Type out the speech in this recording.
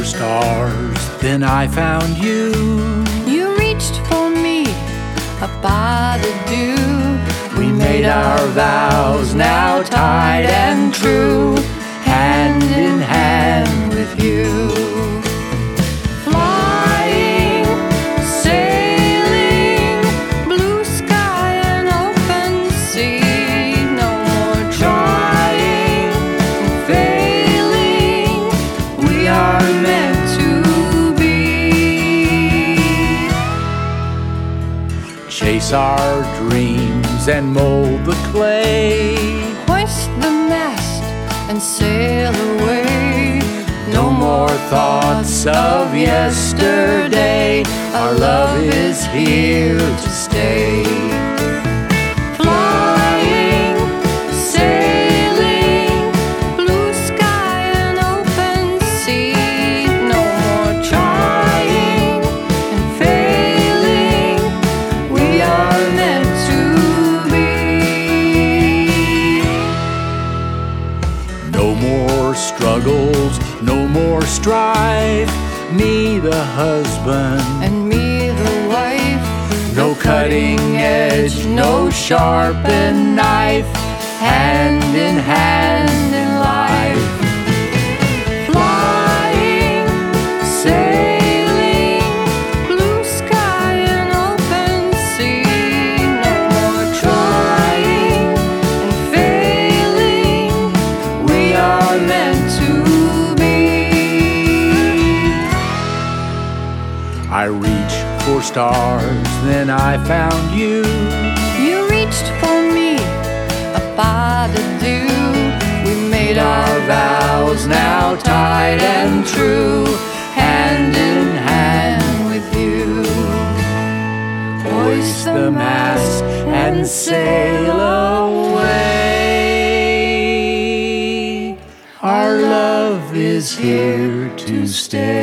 stars, then I found you. You reached for me up by the dew. We made our vows, now tied and true, hand in hand with you. Flying, sailing, blue sky and open sea. No more trying and failing. We are meant to be. Chase our dreams and mold the clay. Hoist the mast and sail away. No more thoughts of yesterday. Our love is here to stay. Flying, sailing, blue sky and open sea. No more trying and failing. We are meant to be. No more struggles, no more strife. Me the husband, And me the wife. no cutting edge, no sharpened knife. Hand in hand in life. Flying, sailing, blue sky and open sea. No more trying and failing. We are meant to be. I reached for stars, then I found you. You reached for me up by the dew. We made our vows, now tied and true, hand in hand with you. Hoist the mast and sail away. Our love is here to stay.